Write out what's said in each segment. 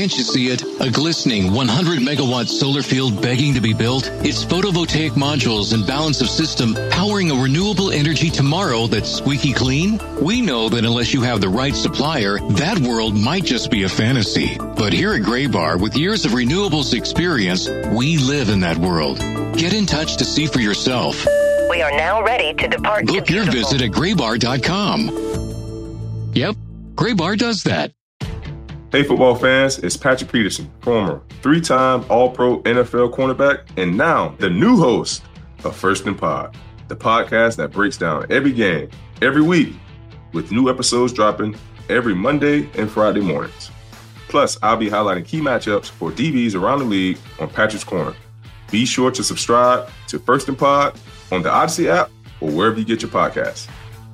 Can't you see it? A glistening 100-megawatt solar field begging to be built? It's photovoltaic modules and balance of system powering a renewable energy tomorrow that's squeaky clean? We know that unless you have the right supplier, that world might just be a fantasy. But here at Graybar, with years of renewables experience, we live in that world. Get in touch to see for yourself. We are now ready to depart. Book your visit at graybar.com. Yep, Graybar does that. Hey, football fans, it's Patrick Peterson, former three-time All-Pro NFL cornerback, and now the new host of First and Pod, the podcast that breaks down every game, every week, with new episodes dropping every Monday and Friday mornings. Plus, I'll be highlighting key matchups for DBs around the league on Patrick's Corner. Be sure to subscribe to First and Pod on the Odyssey app or wherever you get your podcasts.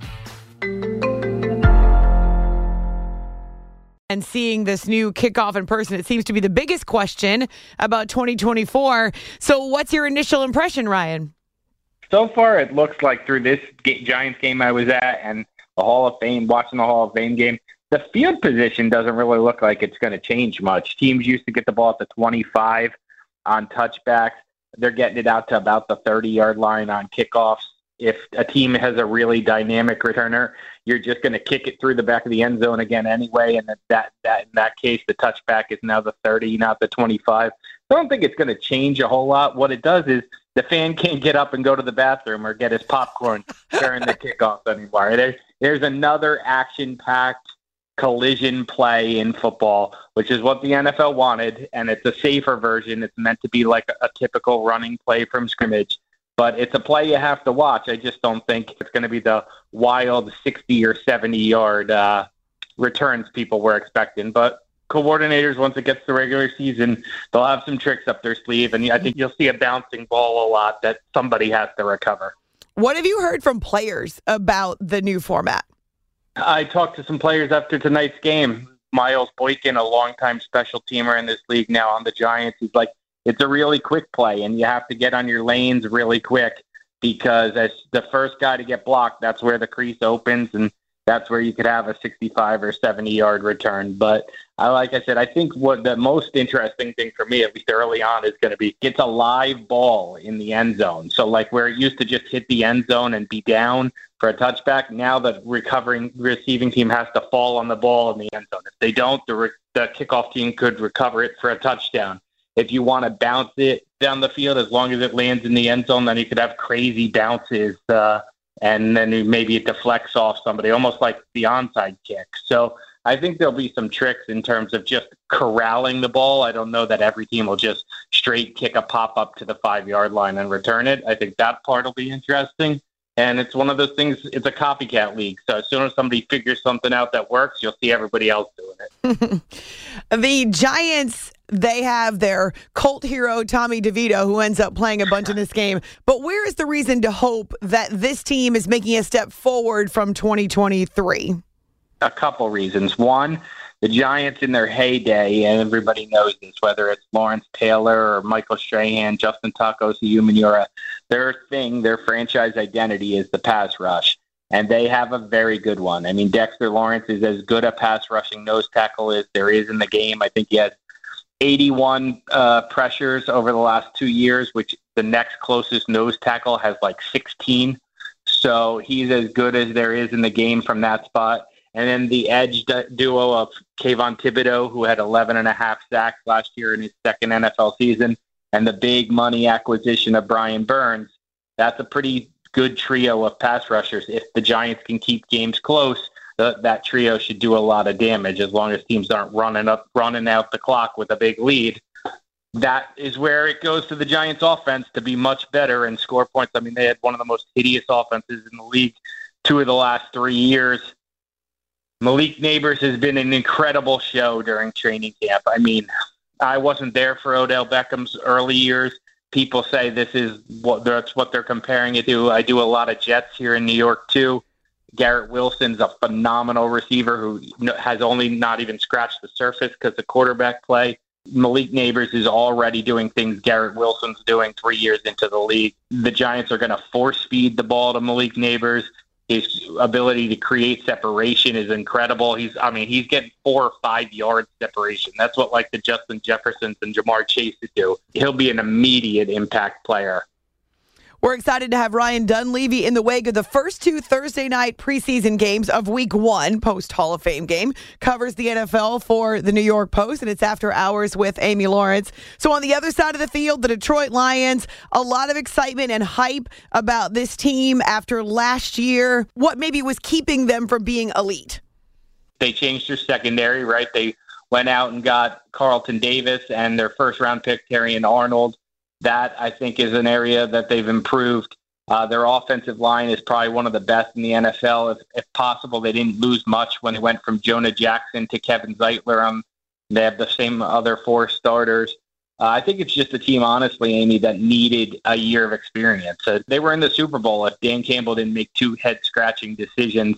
And seeing this new kickoff in person, it seems to be the biggest question about 2024. So what's your initial impression, Ryan? So far, it looks like through this Giants game I was at and the Hall of Fame, watching the Hall of Fame game, the field position doesn't really look like it's going to change much. Teams used to get the ball at the 25 on touchbacks. They're getting it out to about the 30-yard line on kickoffs. If a team has a really dynamic returner, you're just going to kick it through the back of the end zone again anyway, and that in that case, the touchback is now the 30, not the 25. So I don't think it's going to change a whole lot. What it does is the fan can't get up and go to the bathroom or get his popcorn during the kickoff anymore. There's another action-packed collision play in football, which is what the NFL wanted, and it's a safer version. It's meant to be like a typical running play from scrimmage. But it's a play you have to watch. I just don't think it's going to be the wild 60 or 70-yard returns people were expecting. But coordinators, once it gets to regular season, they'll have some tricks up their sleeve. And I think you'll see a bouncing ball a lot that somebody has to recover. What have you heard from players about the new format? I talked to some players after tonight's game. Miles Boykin, a longtime special teamer in this league now on the Giants, he's like, it's a really quick play, and you have to get on your lanes really quick because as the first guy to get blocked, that's where the crease opens, and that's where you could have a 65 or 70-yard return. But like I said, I think what the most interesting thing for me, at least early on, is going to be it's a live ball in the end zone. So like where it used to just hit the end zone and be down for a touchback, now the receiving team has to fall on the ball in the end zone. If they don't, the kickoff team could recover it for a touchdown. If you want to bounce it down the field, as long as it lands in the end zone, then you could have crazy bounces, and then maybe it deflects off somebody, almost like the onside kick. So I think there'll be some tricks in terms of just corralling the ball. I don't know that every team will just straight kick a pop-up to the 5-yard line and return it. I think that part will be interesting. And it's one of those things, it's a copycat league. So as soon as somebody figures something out that works, you'll see everybody else doing it. The Giants, they have their cult hero, Tommy DeVito, who ends up playing a bunch in this game. But where is the reason to hope that this team is making a step forward from 2023? A couple reasons. One, the Giants in their heyday, and everybody knows this, whether it's Lawrence Taylor or Michael Strahan, Justin Tacos, Umanura, their franchise identity is the pass rush. And they have a very good one. I mean, Dexter Lawrence is as good a pass rushing nose tackle as there is in the game. I think he has 81 pressures over the last 2 years, which the next closest nose tackle has like 16. So he's as good as there is in the game from that spot. And then the edge duo of Kayvon Thibodeau, who had 11.5 sacks last year in his second NFL season, and the big money acquisition of Brian Burns. That's a pretty good trio of pass rushers. If the Giants can keep games close, that trio should do a lot of damage as long as teams aren't running out the clock with a big lead. That is where it goes to the Giants offense to be much better and score points. I mean, they had one of the most hideous offenses in the league 2 of the last 3 years. Malik Neighbors has been an incredible show during training camp. I mean, I wasn't there for Odell Beckham's early years. People say that's what they're comparing it to. I do a lot of Jets here in New York, too. Garrett Wilson's a phenomenal receiver who has only not even scratched the surface because of quarterback play. Malik Neighbors is already doing things Garrett Wilson's doing 3 years into the league. The Giants are going to force feed the ball to Malik Neighbors. His ability to create separation is incredible. He's getting 4 or 5 yards separation. That's what like the Justin Jeffersons and Jamar Chases do. He'll be an immediate impact player. We're excited to have Ryan Dunleavy in the wake of the first 2 Thursday night preseason games of Week 1, post-Hall of Fame game. Covers the NFL for the New York Post, and it's After Hours with Amy Lawrence. So on the other side of the field, the Detroit Lions, a lot of excitement and hype about this team after last year. What maybe was keeping them from being elite? They changed their secondary, right? They went out and got Carlton Davis and their first-round pick, Terrion Arnold. That, I think, is an area that they've improved. Their offensive line is probably one of the best in the NFL. If possible, they didn't lose much when they went from Jonah Jackson to Kevin Zeitler. They have the same other 4 starters. I think it's just a team, honestly, Amy, that needed a year of experience. They were in the Super Bowl if Dan Campbell didn't make 2 head-scratching decisions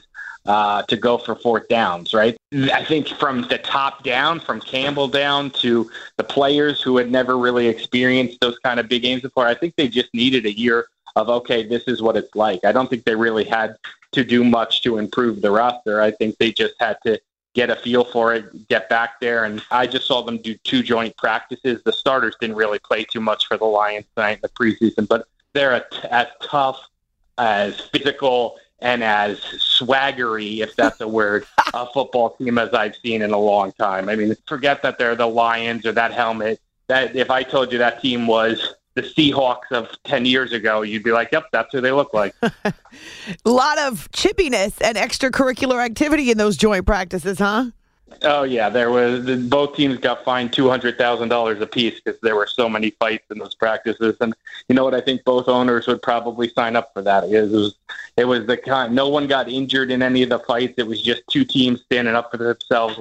to go for 4th downs, right? I think from the top down, from Campbell down to the players who had never really experienced those kind of big games before, I think they just needed a year of, okay, this is what it's like. I don't think they really had to do much to improve the roster. I think they just had to get a feel for it, get back there. And I just saw them do 2 joint practices. The starters didn't really play too much for the Lions tonight in the preseason, but they're as tough, as physical, and as swaggery, if that's a word, a football team as I've seen in a long time. I mean, forget that they're the Lions or that helmet. That if I told you that team was the Seahawks of 10 years ago, you'd be like, yep, that's who they look like. A lot of chippiness and extracurricular activity in those joint practices, huh? Oh, yeah. Both teams got fined $200,000 apiece because there were so many fights in those practices. And you know what? I think both owners would probably sign up for that. It was the kind. No one got injured in any of the fights. It was just 2 teams standing up for themselves.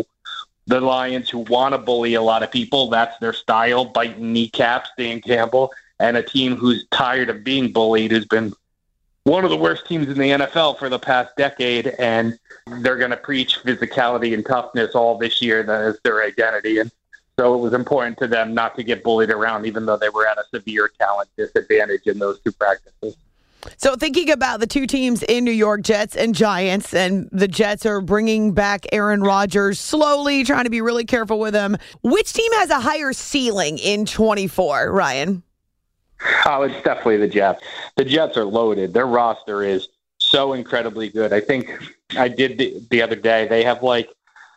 The Lions who want to bully a lot of people. That's their style, biting kneecaps, Dan Campbell, and a team who's tired of being bullied, who's been one of the worst teams in the NFL for the past decade, and they're going to preach physicality and toughness all this year. That is their identity. And so it was important to them not to get bullied around, even though they were at a severe talent disadvantage in those 2 practices. So thinking about the 2 teams in New York, Jets and Giants, and the Jets are bringing back Aaron Rodgers slowly, trying to be really careful with him. Which team has a higher ceiling in 24, Ryan? Oh, it's definitely the Jets. The Jets are loaded. Their roster is so incredibly good. I think I did the other day. They have like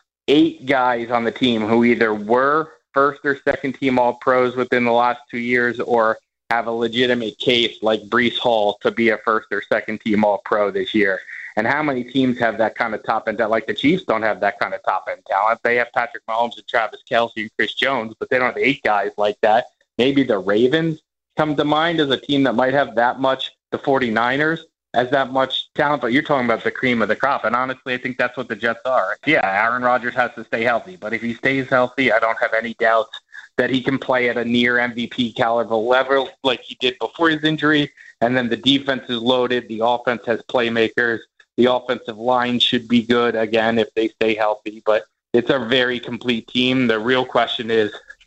8 guys on the team who either were first or second team All-Pros within the last 2 years or have a legitimate case like Breece Hall to be a first or second team All-Pro this year. And how many teams have that kind of top-end talent? Like the Chiefs don't have that kind of top-end talent. They have Patrick Mahomes and Travis Kelce and Chris Jones, but they don't have 8 guys like that. Maybe the Ravens come to mind as a team that might have that much. The 49ers has that much talent, but you're talking about the cream of the crop. And honestly, I think that's what the Jets are. Yeah, Aaron Rodgers has to stay healthy, but if he stays healthy, I don't have any doubts that he can play at a near MVP caliber level like he did before his injury. And then the defense is loaded. The offense has playmakers. The offensive line should be good, again, if they stay healthy. But it's a very complete team. The real question is,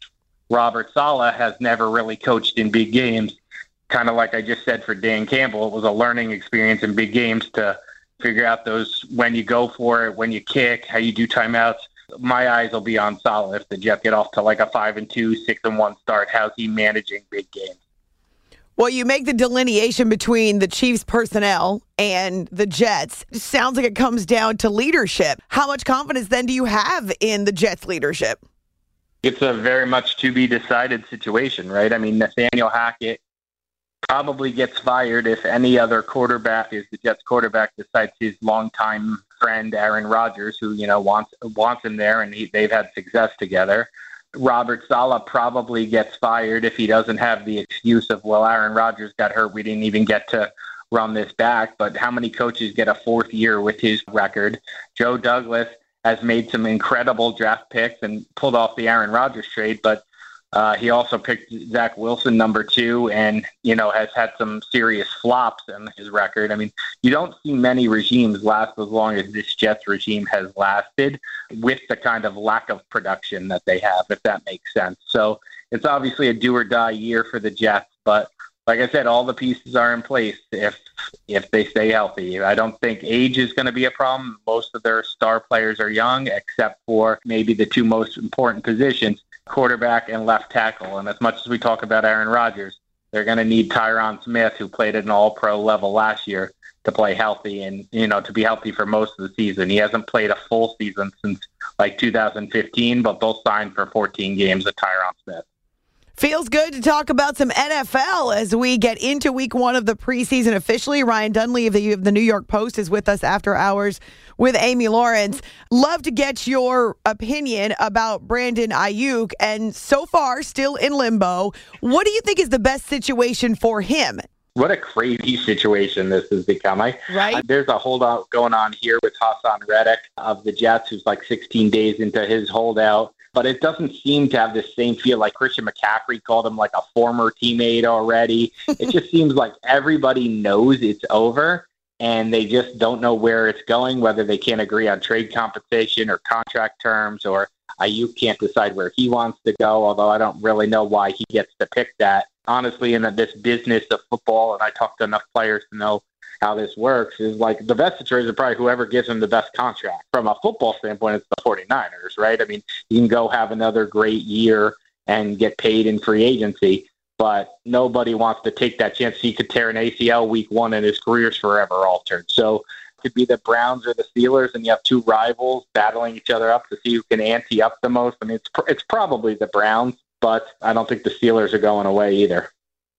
Robert Saleh has never really coached in big games. Kind of like I just said for Dan Campbell, it was a learning experience in big games to figure out those when you go for it, when you kick, how you do timeouts. My eyes will be on Saleh if the Jets get off to like a 5-2, 6-1 start. How's he managing big games? Well, you make the delineation between the Chiefs personnel and the Jets. It sounds like it comes down to leadership. How much confidence then do you have in the Jets' leadership? It's a very much to-be-decided situation, right? I mean, Nathaniel Hackett probably gets fired if any other quarterback, if the Jets quarterback decides his longtime friend Aaron Rodgers, who wants him there, and they've had success together. Robert Saleh probably gets fired if he doesn't have the excuse of, well, Aaron Rodgers got hurt, we didn't even get to run this back. But how many coaches get a 4th year with his record? Joe Douglas has made some incredible draft picks and pulled off the Aaron Rodgers trade, but he also picked Zach Wilson number 2 and, has had some serious flops in his record. I mean, you don't see many regimes last as long as this Jets regime has lasted with the kind of lack of production that they have, if that makes sense. So it's obviously a do or die year for the Jets, but like I said, all the pieces are in place if they stay healthy. I don't think age is going to be a problem. Most of their star players are young, except for maybe the two most important positions, quarterback and left tackle. And as much as we talk about Aaron Rodgers, they're going to need Tyron Smith, who played at an all-pro level last year, to play healthy and, to be healthy for most of the season. He hasn't played a full season since 2015, but they'll sign for 14 games with Tyron Smith. Feels good to talk about some NFL as we get into week one of the preseason officially. Ryan Dunley of the New York Post is with us after hours with Amy Lawrence. Love to get your opinion about Brandon Ayuk, and so far still in limbo. What do you think is the best situation for him? What a crazy situation this has become. Right? There's a holdout going on here with Hassan Reddick of the Jets, who's like 16 days into his holdout. But it doesn't seem to have the same feel. Like Christian McCaffrey called him like a former teammate already. It just seems like everybody knows it's over, and they just don't know where it's going, whether they can't agree on trade compensation or contract terms, or Ayuk can't decide where he wants to go, although I don't really know why he gets to pick that. Honestly, in this business of football, and I talk to enough players to know how this works, is like the best situation is probably whoever gives him the best contract. From a football standpoint, it's the 49ers, right? I mean, you can go have another great year and get paid in free agency, but nobody wants to take that chance. He could tear an ACL week one and his career's forever altered. So it could be the Browns or the Steelers, and you have two rivals battling each other up to see who can ante up the most. I mean, it's probably the Browns, but I don't think the Steelers are going away either.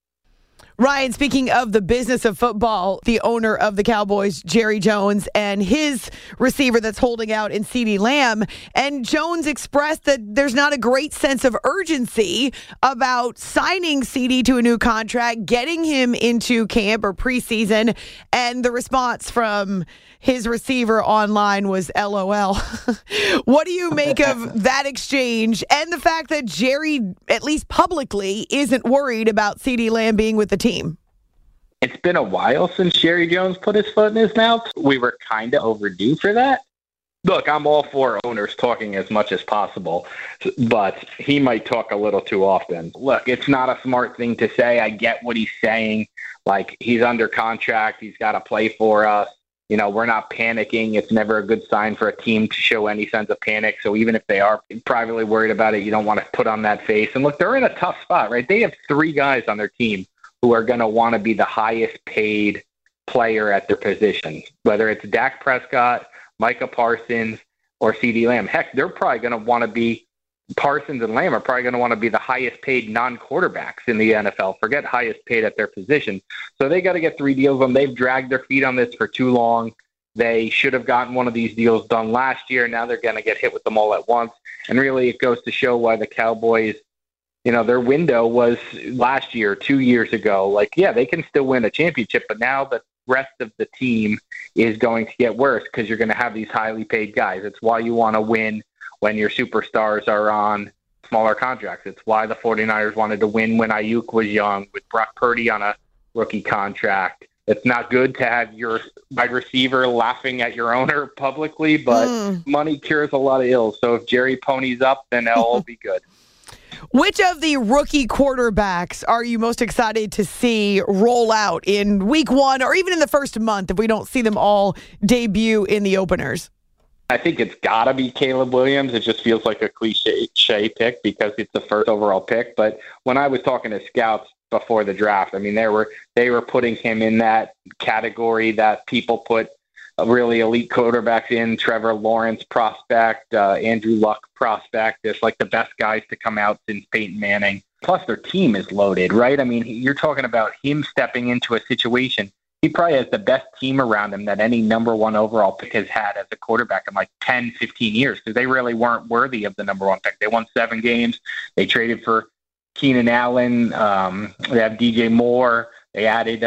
Ryan, speaking of the business of football, the owner of the Cowboys, Jerry Jones, and his receiver that's holding out in CeeDee Lamb, and Jones expressed that there's not a great sense of urgency about signing CeeDee to a new contract, getting him into camp or preseason, and the response from his receiver online was LOL. What do you make of that exchange and the fact that Jerry, at least publicly, isn't worried about CeeDee Lamb being with the team? It's been a while since Jerry Jones put his foot in his mouth. We were kind of overdue for that. Look, I'm all for owners talking as much as possible, but he might talk a little too often. Look, it's not a smart thing to say. I get what he's saying. Like, he's under contract. He's got to play for us. We're not panicking. It's never a good sign for a team to show any sense of panic. So even if they are privately worried about it, you don't want to put on that face. And look, they're in a tough spot, right? They have three guys on their team who are going to want to be the highest paid player at their position, whether it's Dak Prescott, Micah Parsons, or CeeDee Lamb. Heck, they're probably going to want to be Parsons and Lamb are probably going to want to be the highest paid non-quarterbacks in the NFL. Forget highest paid at their position. So they got to get three deals on. They've dragged their feet on this for too long. They should have gotten one of these deals done last year. Now they're going to get hit with them all at once. And really it goes to show why the Cowboys, their window was last year, 2 years ago. Like, yeah, they can still win a championship, but now the rest of the team is going to get worse because you're going to have these highly paid guys. It's why you want to win when your superstars are on smaller contracts. It's why the 49ers wanted to win when Ayuk was young, with Brock Purdy on a rookie contract. It's not good to have your wide receiver laughing at your owner publicly, but money cures a lot of ills. So if Jerry ponies up, then it'll all be good. Which of the rookie quarterbacks are you most excited to see roll out in week one or even in the first month if we don't see them all debut in the openers? I think it's got to be Caleb Williams. It just feels like a cliche pick because it's the first overall pick. But when I was talking to scouts before the draft, I mean, they were putting him in that category that people put really elite quarterbacks in. Trevor Lawrence prospect, Andrew Luck prospect. It's like the best guys to come out since Peyton Manning. Plus their team is loaded, right? I mean, you're talking about him stepping into a situation. He probably has the best team around him that any number one overall pick has had as a quarterback in like 10, 15 years because they really weren't worthy of the number one pick. They won 7 games. They traded for Keenan Allen. They have DJ Moore. They added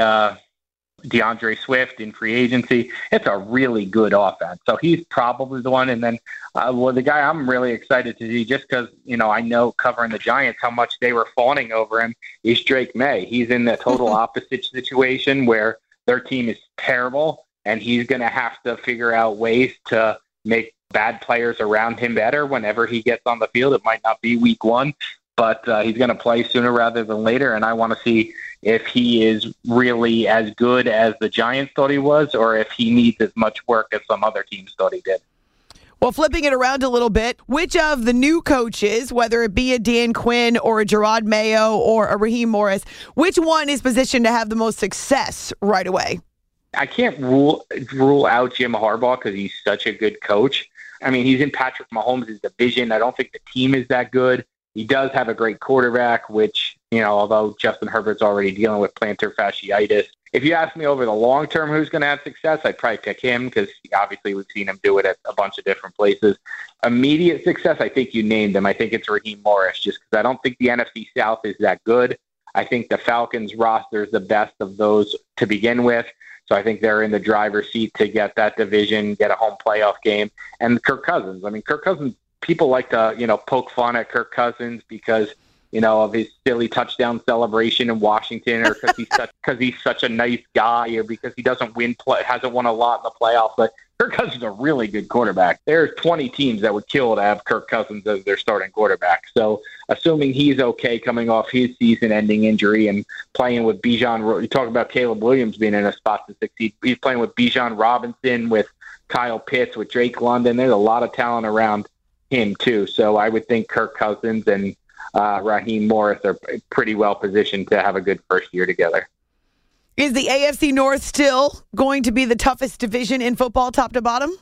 DeAndre Swift in free agency. It's a really good offense. So he's probably the one. And then the guy I'm really excited to see just because, I know covering the Giants how much they were fawning over him is Drake May. He's in the total opposite situation where their team is terrible, and he's going to have to figure out ways to make bad players around him better whenever he gets on the field. It might not be week one, but he's going to play sooner rather than later, and I want to see if he is really as good as the Giants thought he was, or if he needs as much work as some other teams thought he did. Well, flipping it around a little bit, which of the new coaches, whether it be a Dan Quinn or a Gerard Mayo or a Raheem Morris, which one is positioned to have the most success right away? I can't rule out Jim Harbaugh because he's such a good coach. I mean, he's in Patrick Mahomes' division. I don't think the team is that good. He does have a great quarterback, which, although Justin Herbert's already dealing with plantar fasciitis. If you ask me over the long term who's going to have success, I'd probably pick him because obviously we've seen him do it at a bunch of different places. Immediate success, I think you named him. I think it's Raheem Morris, just because I don't think the NFC South is that good. I think the Falcons roster is the best of those to begin with. So I think they're in the driver's seat to get that division, get a home playoff game. And Kirk Cousins. I mean, Kirk Cousins, people like to, poke fun at Kirk Cousins because, of his silly touchdown celebration in Washington, or because he's such a nice guy, or because he hasn't won a lot in the playoffs. But Kirk Cousins is a really good quarterback. There's 20 teams that would kill to have Kirk Cousins as their starting quarterback. So assuming he's okay coming off his season-ending injury and playing with Bijan, you talk about Caleb Williams being in a spot to succeed. He's playing with Bijan Robinson, with Kyle Pitts, with Drake London. There's a lot of talent around him too. So I would think Kirk Cousins and Raheem Morris are pretty well positioned to have a good first year together. Is the AFC North still going to be the toughest division in football, top to bottom?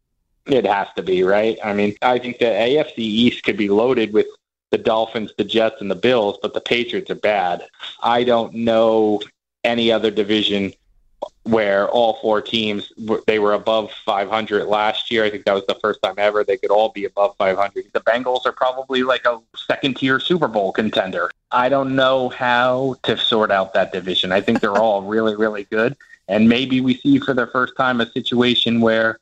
It has to be, right? I mean, I think the AFC East could be loaded with the Dolphins, the Jets, and the Bills, but the Patriots are bad. I don't know any other division where all four teams, they were above 500 last year. I think that was the first time ever they could all be above 500. The Bengals are probably like a second-tier Super Bowl contender. I don't know how to sort out that division. I think they're all really, really good. And maybe we see for the first time a situation where,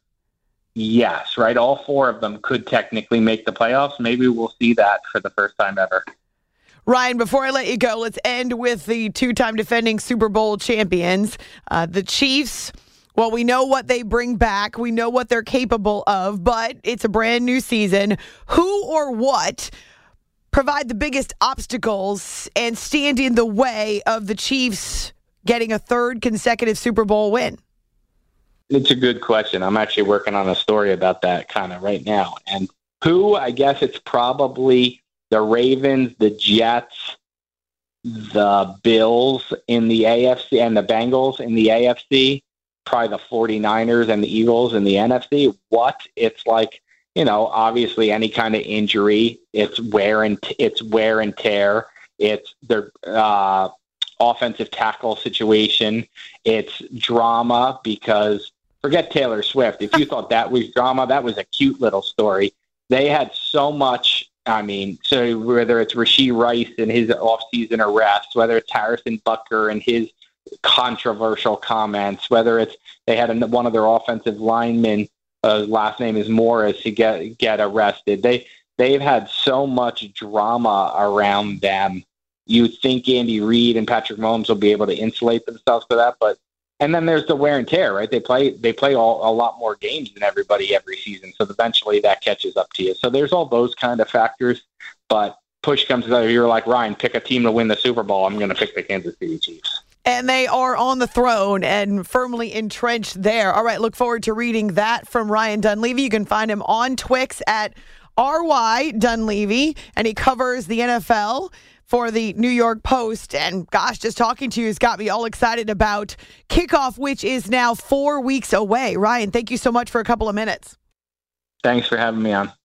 yes, right, all four of them could technically make the playoffs. Maybe we'll see that for the first time ever. Ryan, before I let you go, let's end with the two-time defending Super Bowl champions, the Chiefs. Well, we know what they bring back. We know what they're capable of, but it's a brand new season. Who or what provide the biggest obstacles and stand in the way of the Chiefs getting a third consecutive Super Bowl win? It's a good question. I'm actually working on a story about that kind of right now. And who, I guess it's probably the Ravens, the Jets, the Bills in the AFC, and the Bengals in the AFC, probably the 49ers and the Eagles in the NFC. It's like, obviously any kind of injury, it's wear and tear. It's their offensive tackle situation. It's drama because forget Taylor Swift. If you thought that was drama, that was a cute little story. They had so much. I mean, so whether it's Rashee Rice and his offseason arrest, whether it's Harrison Butker and his controversial comments, whether it's they had one of their offensive linemen, last name is Morris, to get arrested. They've had so much drama around them. You think Andy Reid and Patrick Mahomes will be able to insulate themselves for that, and then there's the wear and tear, right? They play a lot more games than everybody every season, so eventually that catches up to you. So there's all those kind of factors, but push comes to shove. You're like, Ryan, pick a team to win the Super Bowl. I'm going to pick the Kansas City Chiefs. And they are on the throne and firmly entrenched there. All right, look forward to reading that from Ryan Dunleavy. You can find him on Twix at RY Dunleavy, and he covers the NFL for the New York Post. And gosh, just talking to you has got me all excited about kickoff, which is now 4 weeks away. Ryan, thank you so much for a couple of minutes. Thanks for having me on.